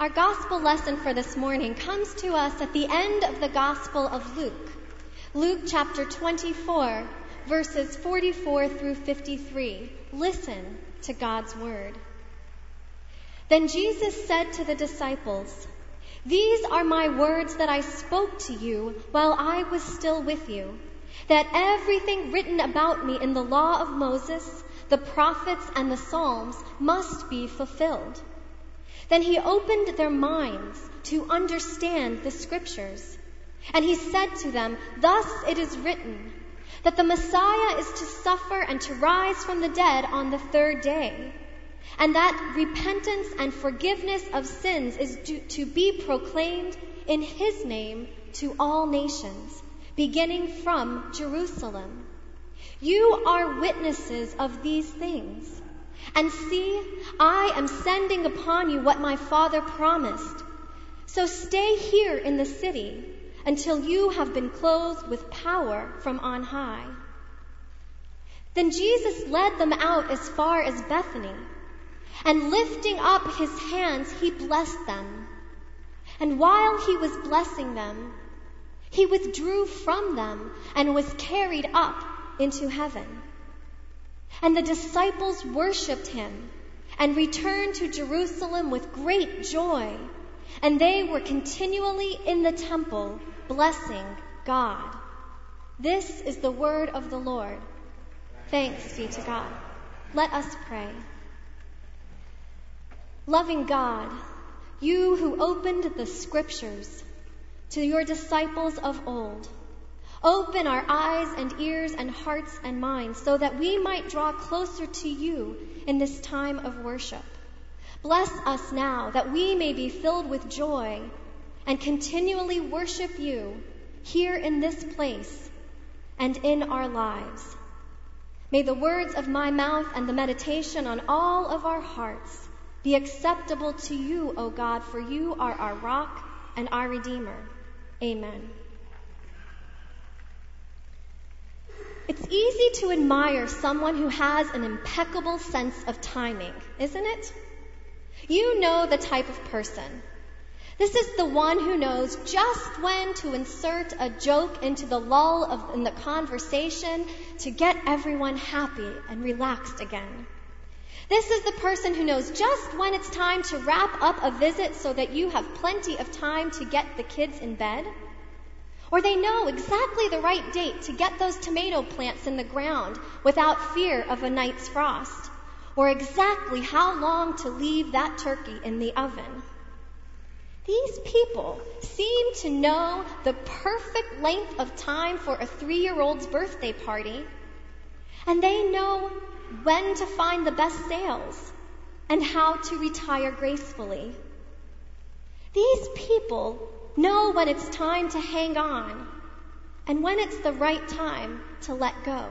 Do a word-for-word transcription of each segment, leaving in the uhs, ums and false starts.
Our gospel lesson for this morning comes to us at the end of the Gospel of Luke. Luke chapter twenty-four, verses forty-four through fifty-three. Listen to God's word. Then Jesus said to the disciples, "These are my words that I spoke to you while I was still with you, that everything written about me in the law of Moses, the prophets, and the Psalms must be fulfilled." Then he opened their minds to understand the scriptures. And he said to them, "Thus it is written, that the Messiah is to suffer and to rise from the dead on the third day, and that repentance and forgiveness of sins is to, to be proclaimed in his name to all nations, beginning from Jerusalem. You are witnesses of these things. And see, I am sending upon you what my Father promised. So stay here in the city until you have been clothed with power from on high." Then Jesus led them out as far as Bethany, and lifting up his hands, he blessed them. And while he was blessing them, he withdrew from them and was carried up into heaven. And the disciples worshipped him and returned to Jerusalem with great joy, and they were continually in the temple blessing God. This is the word of the Lord. Thanks be to God. Let us pray. Loving God, you who opened the scriptures to your disciples of old, open our eyes and ears and hearts and minds so that we might draw closer to you in this time of worship. Bless us now that we may be filled with joy and continually worship you here in this place and in our lives. May the words of my mouth and the meditation on all of our hearts be acceptable to you, O God, for you are our rock and our Redeemer. Amen. It's easy to admire someone who has an impeccable sense of timing, isn't it? You know the type of person. This is the one who knows just when to insert a joke into the lull of in the conversation to get everyone happy and relaxed again. This is the person who knows just when it's time to wrap up a visit so that you have plenty of time to get the kids in bed. Or they know exactly the right date to get those tomato plants in the ground without fear of a night's frost. Or exactly how long to leave that turkey in the oven. These people seem to know the perfect length of time for a three-year-old's birthday party. And they know when to find the best sales and how to retire gracefully. These people know when it's time to hang on and when it's the right time to let go.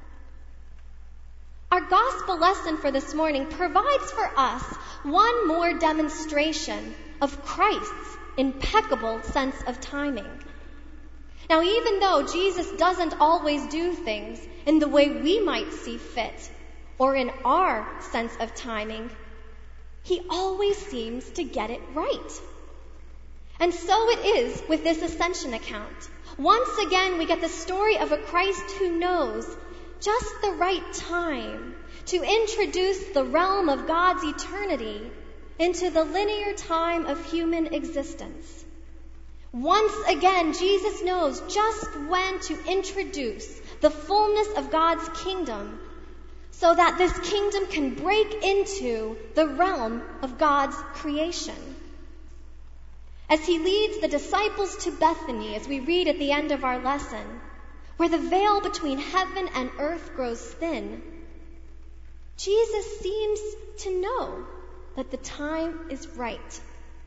Our gospel lesson for this morning provides for us one more demonstration of Christ's impeccable sense of timing. Now, even though Jesus doesn't always do things in the way we might see fit or in our sense of timing, he always seems to get it right. And so it is with this ascension account. Once again, we get the story of a Christ who knows just the right time to introduce the realm of God's eternity into the linear time of human existence. Once again, Jesus knows just when to introduce the fullness of God's kingdom so that this kingdom can break into the realm of God's creation. As he leads the disciples to Bethany, as we read at the end of our lesson, where the veil between heaven and earth grows thin, Jesus seems to know that the time is right.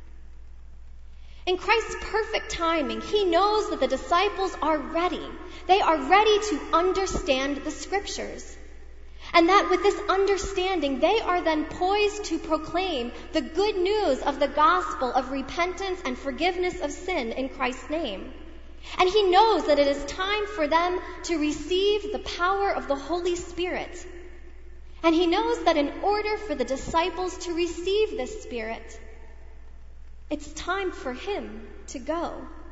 In Christ's perfect timing, he knows that the disciples are ready. They are ready to understand the scriptures. And that with this understanding, they are then poised to proclaim the good news of the gospel of repentance and forgiveness of sin in Christ's name. And he knows that it is time for them to receive the power of the Holy Spirit. And he knows that in order for the disciples to receive this Spirit, It's time for him to go.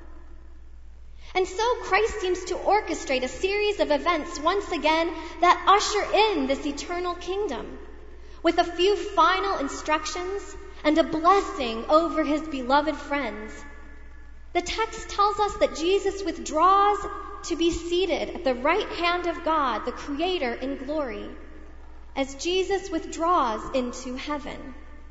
And so Christ seems to orchestrate a series of events once again that usher in this eternal kingdom, with a few final instructions and a blessing over his beloved friends. The text tells us that Jesus withdraws to be seated at the right hand of God, the Creator, in glory, as Jesus withdraws into heaven.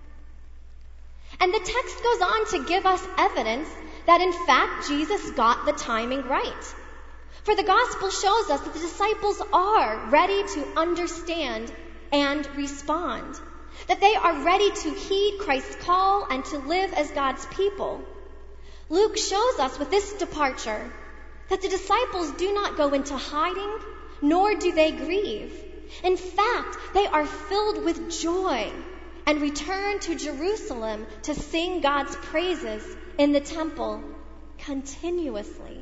And the text goes on to give us evidence that in fact Jesus got the timing right. For the gospel shows us that the disciples are ready to understand and respond, that they are ready to heed Christ's call and to live as God's people. Luke shows us with this departure that the disciples do not go into hiding, nor do they grieve. In fact, they are filled with joy and return to Jerusalem to sing God's praises in the temple continuously.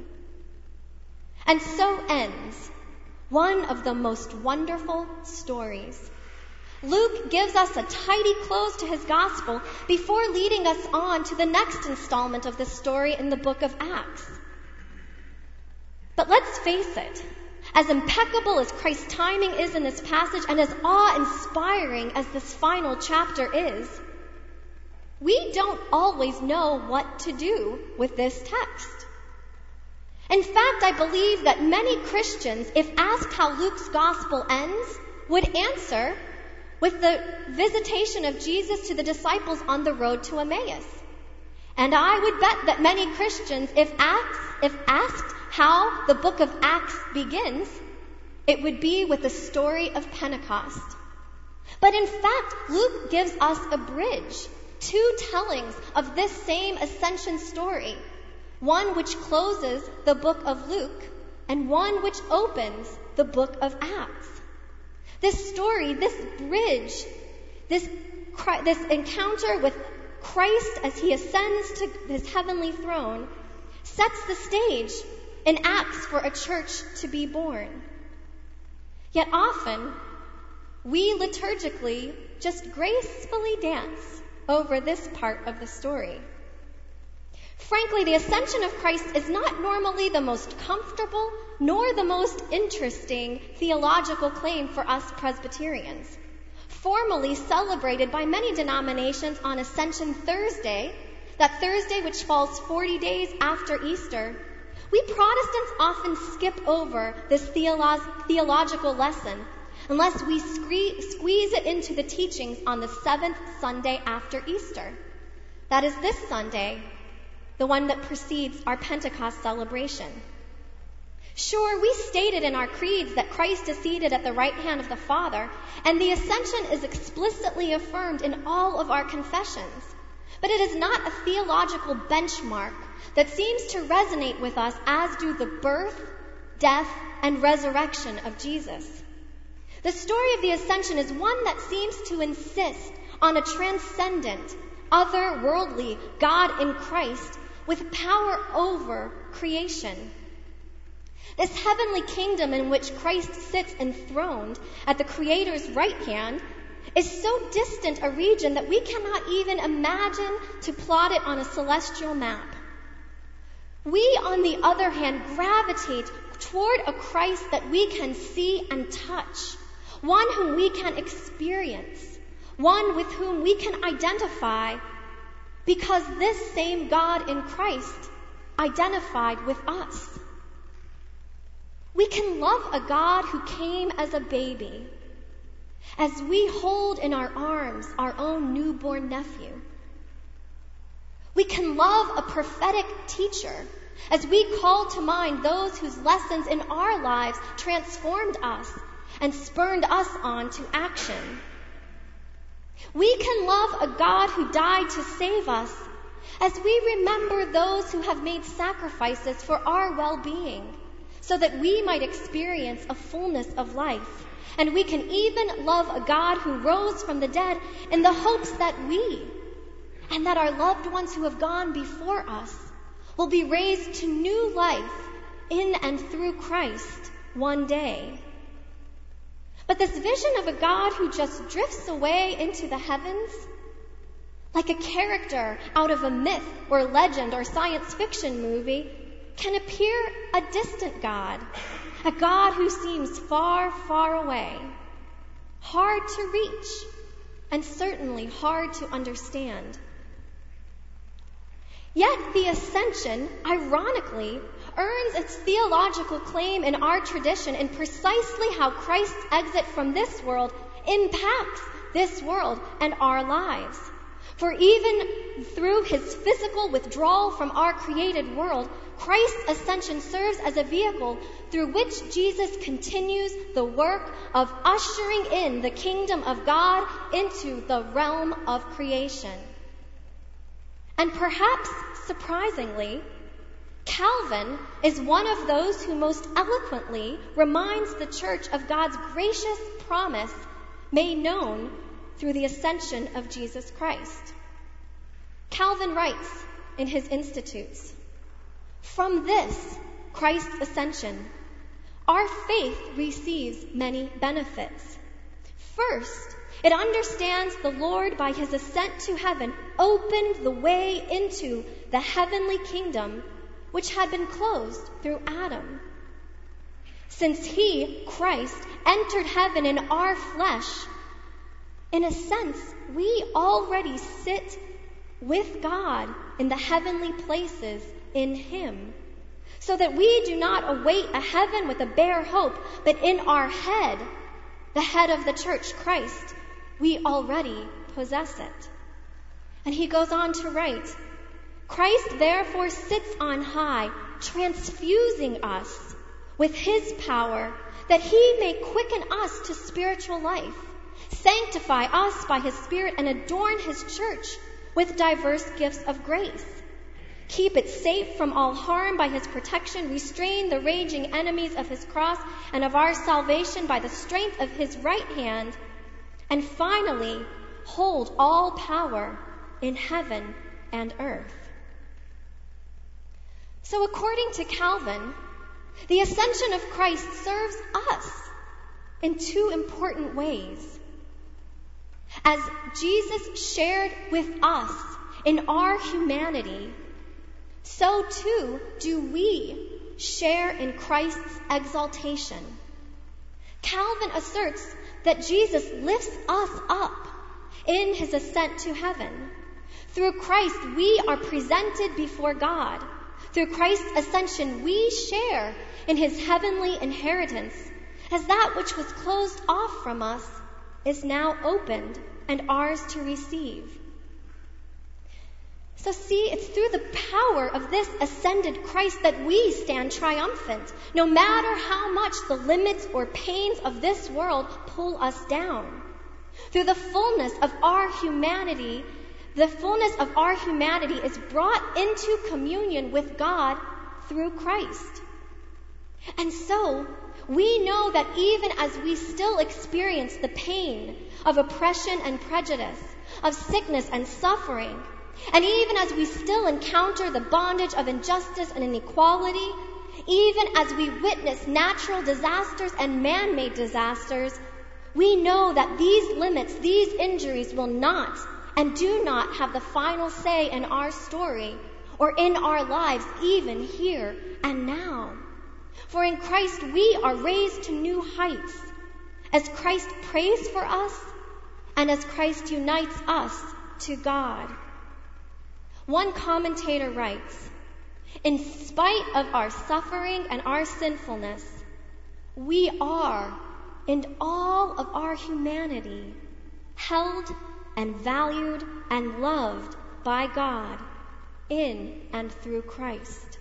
And so ends one of the most wonderful stories. Luke gives us a tidy close to his gospel before leading us on to the next installment of the story in the book of Acts. But let's face it, as impeccable as Christ's timing is in this passage and as awe-inspiring as this final chapter is, we don't always know what to do with this text. In fact, I believe that many Christians, if asked how Luke's gospel ends, would answer with the visitation of Jesus to the disciples on the road to Emmaus. And I would bet that many Christians, if asked, if asked how the book of Acts begins, it would be with the story of Pentecost. But in fact, Luke gives us a bridge, two tellings of this same ascension story, one which closes the book of Luke and one which opens the book of Acts. This story, this bridge, this, this encounter with Christ as he ascends to his heavenly throne sets the stage in Acts for a church to be born. Yet often, we liturgically just gracefully dance over this part of the story. Frankly, the ascension of Christ is not normally the most comfortable nor the most interesting theological claim for us Presbyterians. Formally celebrated by many denominations on Ascension Thursday, that Thursday which falls forty days after Easter, we Protestants often skip over this theolo- theological lesson unless we scree- squeeze it into the teachings on the seventh Sunday after Easter. That is this Sunday, the one that precedes our Pentecost celebration. Sure, we stated in our creeds that Christ is seated at the right hand of the Father, and the ascension is explicitly affirmed in all of our confessions. But it is not a theological benchmark that seems to resonate with us as do the birth, death, and resurrection of Jesus. The story of the ascension is one that seems to insist on a transcendent, otherworldly God in Christ with power over creation. This heavenly kingdom in which Christ sits enthroned at the Creator's right hand is so distant a region that we cannot even imagine to plot it on a celestial map. We, on the other hand, gravitate toward a Christ that we can see and touch, one whom we can experience, one with whom we can identify, because this same God in Christ identified with us. We can love a God who came as a baby, as we hold in our arms our own newborn nephew. We can love a prophetic teacher as we call to mind those whose lessons in our lives transformed us and spurred us on to action. We can love a God who died to save us as we remember those who have made sacrifices for our well-being so that we might experience a fullness of life. And we can even love a God who rose from the dead in the hopes that we and that our loved ones who have gone before us will be raised to new life in and through Christ one day. But this vision of a God who just drifts away into the heavens, like a character out of a myth or legend or science fiction movie, can appear a distant God, a God who seems far, far away, hard to reach, and certainly hard to understand. Yet the ascension, ironically, earns its theological claim in our tradition in precisely how Christ's exit from this world impacts this world and our lives. For even through his physical withdrawal from our created world, Christ's ascension serves as a vehicle through which Jesus continues the work of ushering in the kingdom of God into the realm of creation. And perhaps surprisingly, Calvin is one of those who most eloquently reminds the church of God's gracious promise made known through the ascension of Jesus Christ. Calvin writes in his Institutes, "From this, Christ's ascension, our faith receives many benefits. First, it understands the Lord by his ascent to heaven opened the way into the heavenly kingdom which had been closed through Adam. Since he, Christ, entered heaven in our flesh, in a sense, we already sit with God in the heavenly places in him, so that we do not await a heaven with a bare hope, but in our head, the head of the church, Christ, we already possess it." And he goes on to write, "Christ therefore sits on high, transfusing us with his power, that he may quicken us to spiritual life, sanctify us by his Spirit, and adorn his church with diverse gifts of grace. Keep it safe from all harm by his protection, restrain the raging enemies of his cross and of our salvation by the strength of his right hand, and finally hold all power in heaven and earth." So according to Calvin, the ascension of Christ serves us in two important ways. As Jesus shared with us in our humanity, so too do we share in Christ's exaltation. Calvin asserts that Jesus lifts us up in his ascent to heaven. Through Christ, we are presented before God. Through Christ's ascension, we share in his heavenly inheritance, as that which was closed off from us is now opened and ours to receive. So see, it's through the power of this ascended Christ that we stand triumphant, no matter how much the limits or pains of this world pull us down. Through the fullness of our humanity, the fullness of our humanity is brought into communion with God through Christ. And so, we know that even as we still experience the pain of oppression and prejudice, of sickness and suffering, and even as we still encounter the bondage of injustice and inequality, even as we witness natural disasters and man-made disasters, we know that these limits, these injuries will not and do not have the final say in our story or in our lives, even here and now. For in Christ we are raised to new heights, as Christ prays for us and as Christ unites us to God. One commentator writes, "In spite of our suffering and our sinfulness, we are, in all of our humanity, held and valued and loved by God in and through Christ."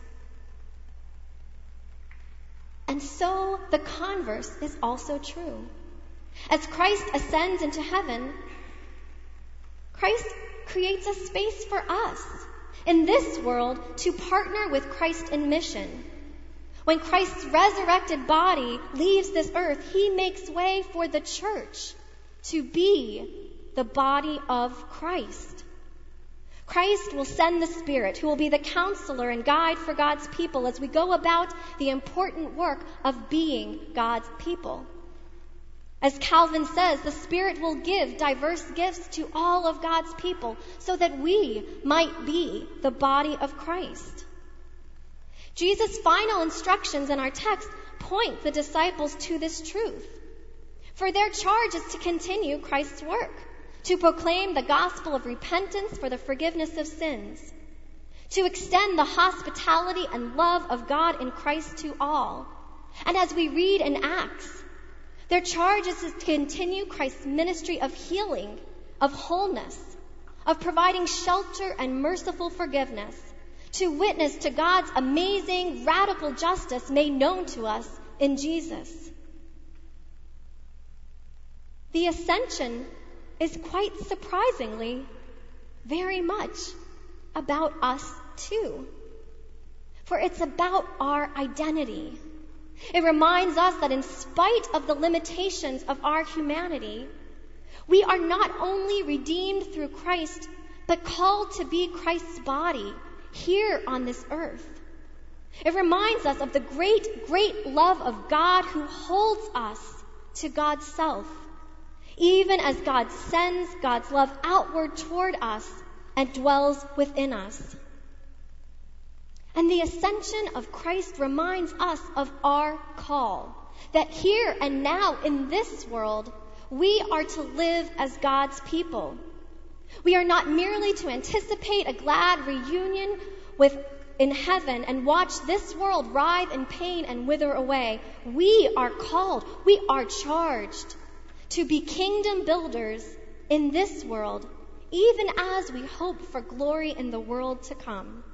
And so the converse is also true. As Christ ascends into heaven, Christ creates a space for us in this world to partner with Christ in mission. When Christ's resurrected body leaves this earth, he makes way for the church to be the body of Christ. Christ will send the Spirit, who will be the counselor and guide for God's people as we go about the important work of being God's people. As Calvin says, the Spirit will give diverse gifts to all of God's people so that we might be the body of Christ. Jesus' final instructions in our text point the disciples to this truth. For their charge is to continue Christ's work, to proclaim the gospel of repentance for the forgiveness of sins, to extend the hospitality and love of God in Christ to all. And as we read in Acts, their charge is to continue Christ's ministry of healing, of wholeness, of providing shelter and merciful forgiveness, to witness to God's amazing, radical justice made known to us in Jesus. The ascension is quite surprisingly very much about us too. For it's about our identity. It reminds us that in spite of the limitations of our humanity, we are not only redeemed through Christ, but called to be Christ's body here on this earth. It reminds us of the great, great love of God who holds us to God's self, even as God sends God's love outward toward us and dwells within us. And the ascension of Christ reminds us of our call, that here and now in this world, we are to live as God's people. We are not merely to anticipate a glad reunion with in heaven and watch this world writhe in pain and wither away. We are called, we are charged to be kingdom builders in this world, even as we hope for glory in the world to come.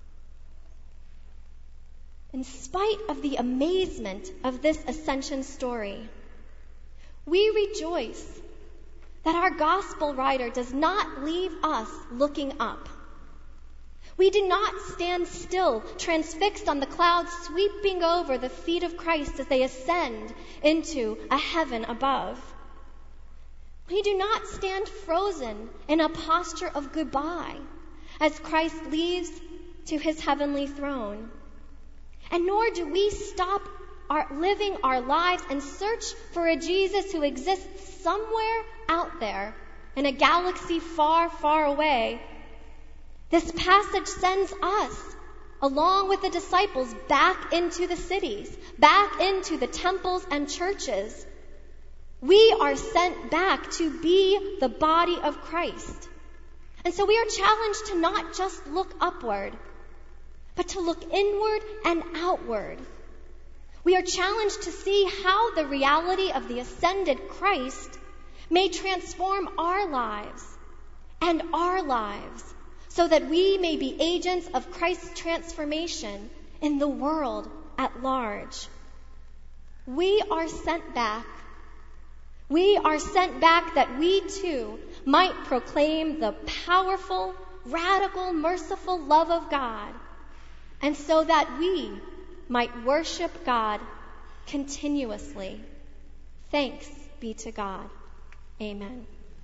In spite of the amazement of this ascension story, we rejoice that our gospel writer does not leave us looking up. We do not stand still, transfixed on the clouds sweeping over the feet of Christ as they ascend into a heaven above. We do not stand frozen in a posture of goodbye as Christ leaves to his heavenly throne. And nor do we stop our living our lives and search for a Jesus who exists somewhere out there in a galaxy far, far away. This passage sends us, along with the disciples, back into the cities, back into the temples and churches. We are sent back to be the body of Christ. And so we are challenged to not just look upward, but to look inward and outward. We are challenged to see how the reality of the ascended Christ may transform our lives and our lives so that we may be agents of Christ's transformation in the world at large. We are sent back. We are sent back that we too might proclaim the powerful, radical, merciful love of God, and so that we might worship God continuously. Thanks be to God. Amen.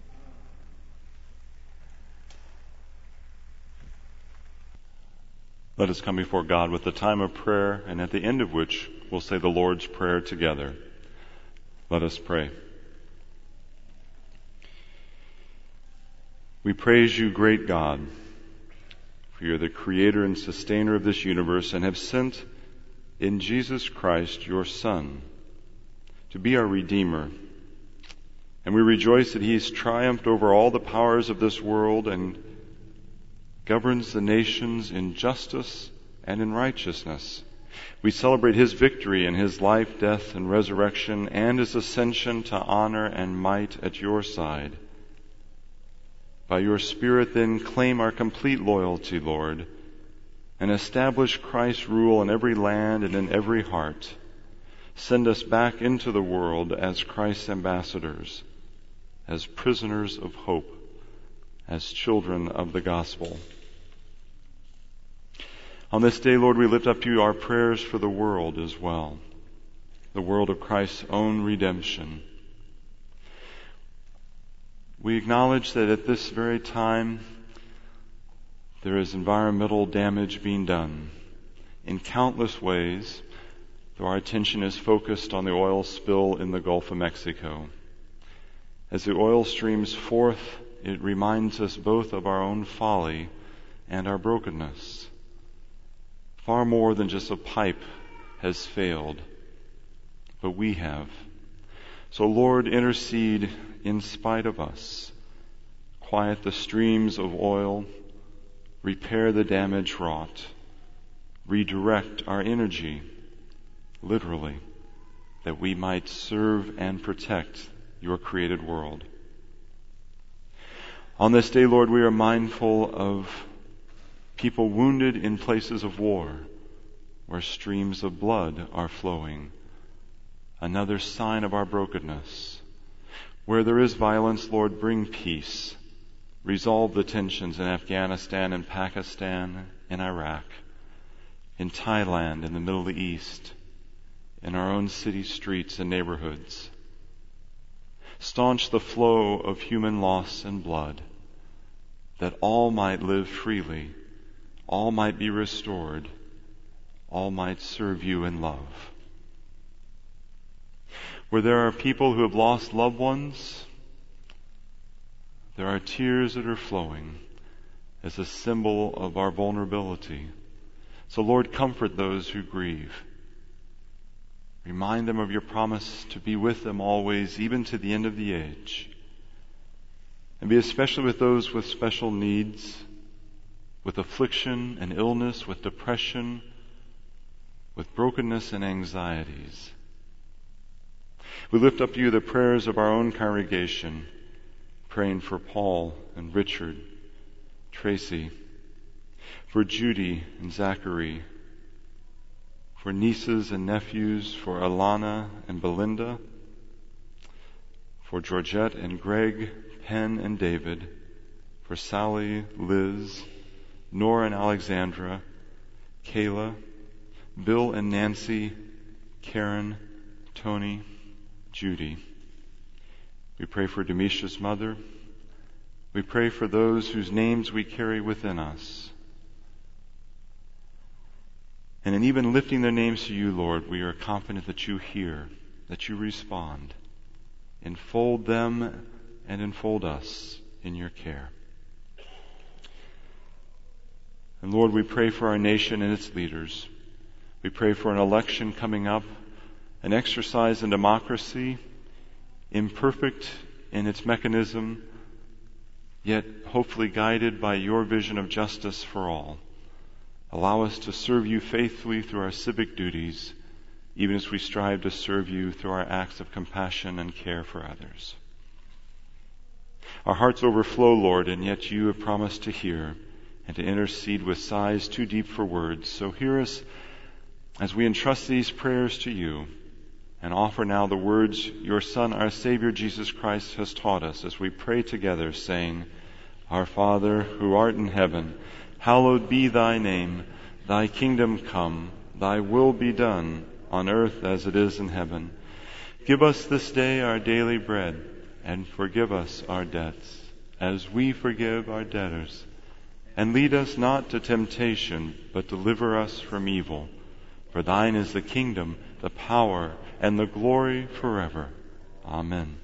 Let us come before God with the time of prayer, and at the end of which we'll say the Lord's Prayer together. Let us pray. We praise you, great God, for you're the creator and sustainer of this universe and have sent in Jesus Christ, your Son, to be our Redeemer. And we rejoice that he has triumphed over all the powers of this world and governs the nations in justice and in righteousness. We celebrate his victory in his life, death, and resurrection, and his ascension to honor and might at your side. By your Spirit, then, claim our complete loyalty, Lord, and establish Christ's rule in every land and in every heart. Send us back into the world as Christ's ambassadors, as prisoners of hope, as children of the gospel. On this day, Lord, we lift up to you our prayers for the world as well, the world of Christ's own redemption. We acknowledge that at this very time there is environmental damage being done in countless ways, though our attention is focused on the oil spill in the Gulf of Mexico. As the oil streams forth, it reminds us both of our own folly and our brokenness. Far more than just a pipe has failed, but we have. So Lord, intercede in spite of us. Quiet the streams of oil, repair the damage wrought, redirect our energy, literally, that we might serve and protect your created world. On this day, Lord, we are mindful of people wounded in places of war, where streams of blood are flowing. Another sign of our brokenness. Where there is violence, Lord, bring peace. Resolve the tensions in Afghanistan and Pakistan, in Iraq, in Thailand, in the Middle East, in our own city streets and neighborhoods. Staunch the flow of human loss and blood, that all might live freely, all might be restored, all might serve you in love. Where there are people who have lost loved ones, there are tears that are flowing as a symbol of our vulnerability. So Lord, comfort those who grieve. Remind them of your promise to be with them always, even to the end of the age. And be especially with those with special needs, with affliction and illness, with depression, with brokenness and anxieties. We lift up to you the prayers of our own congregation, praying for Paul and Richard, Tracy, for Judy and Zachary, for nieces and nephews, for Alana and Belinda, for Georgette and Greg, Penn and David, for Sally, Liz, Nora and Alexandra, Kayla, Bill and Nancy, Karen, Tony, Judy. We pray for Demisha's mother. We pray for those whose names we carry within us. And in even lifting their names to you, Lord, we are confident that you hear, that you respond. Enfold them and enfold us in your care. And Lord, we pray for our nation and its leaders. We pray for an election coming up, an exercise in democracy, imperfect in its mechanism, yet hopefully guided by your vision of justice for all. Allow us to serve you faithfully through our civic duties, even as we strive to serve you through our acts of compassion and care for others. Our hearts overflow, Lord, and yet you have promised to hear and to intercede with sighs too deep for words. So hear us as we entrust these prayers to you and offer now the words your Son, our Savior, Jesus Christ, has taught us as we pray together, saying, Our Father, who art in heaven, hallowed be thy name. Thy kingdom come, thy will be done, on earth as it is in heaven. Give us this day our daily bread, and forgive us our debts, as we forgive our debtors. And lead us not to temptation, but deliver us from evil. For thine is the kingdom, the power, and the glory forever. Amen.